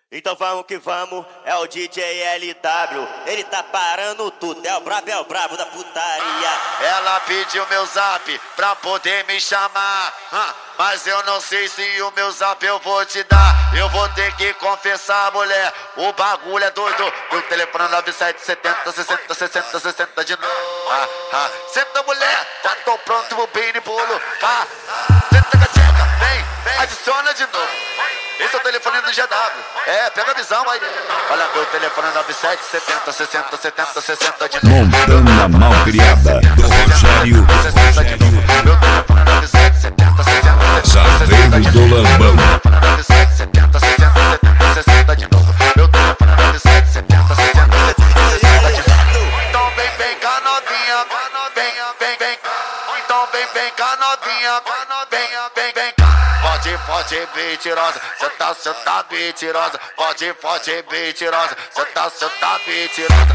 Então vamos que vamos, é o DJ LW. Ele tá parando tudo, é o brabo da putaria. Ela pediu meu zap pra poder me chamar, mas eu não sei se o meu zap eu vou te dar. Eu vou ter que confessar, mulher, o bagulho é doido. Meu telefone é 9770 60 60 60 de novo. Senta, mulher, já tô pronto pro bini bolo. Senta, gatinha, vem, adiciona de novo. Esse é o telefone do GW. Pega a visão aí. Olha, meu telefone é 9770 60 70 60 de novo. Montando a malcriada do Rogério. Meu telefone é 9770 60 Zaveiro do Lambão. 9770 60 60 de novo. Meu telefone é 9770 60 60 de novo. Então vem cá novinha, vem. Então vem cá novinha, vem cá. Pode mentirosa, cê tá mentirosa. Pode mentirosa, cê tá mentirosa.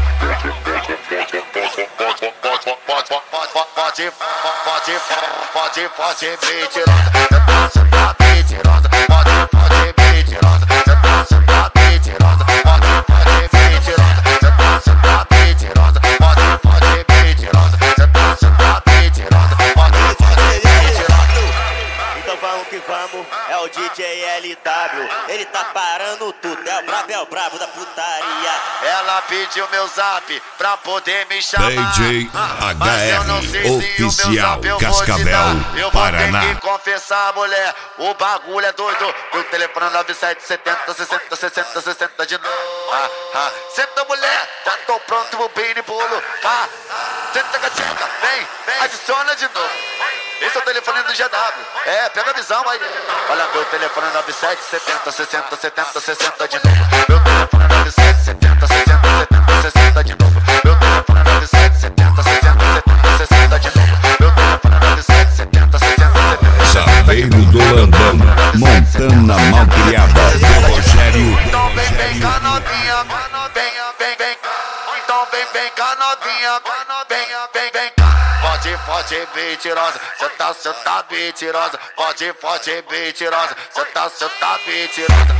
Pode mentirosa, cê tá mentirosa. Pode mentirosa, cê tá mentirosa. Pode mentirosa, cê tá mentirosa. Pode mentirosa, cê tá mentirosa. Pode mentirosa. Então vamos que vamos, é o DJ LW. Ele tá parando tudo, é o brabo da putaria. Ela pediu meu zap pra poder me chamar, DJ mas eu não sei se o meu Oficial zap eu vou te Cascavel, dar. Eu vou Paraná. ter que confessar, mulher, o bagulho é doido. Meu telefone é 9770 60 60 60 de novo. Senta, mulher, já tô pronto pro bini bolo. Senta, gatinha, vem, adiciona de novo. Esse é o telefone do GW. Pega a visão aí. Olha, meu telefone é 9770 60 70 60 de novo. Meu telefone é 9770 60 70 60 de novo. Meu telefone é 9770 60 70 60 de novo. Meu telefone é 9770 60 70 Zaveiro do Lambão. Montando a malcriada do Rogério. Então vem cá novinha, vem. Então vem cá novinha, vem cá. Pode mentirosa, cê tá mentirosa. Pode mentirosa, cê tá mentirosa.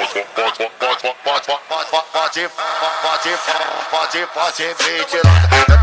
Pode mentirosa.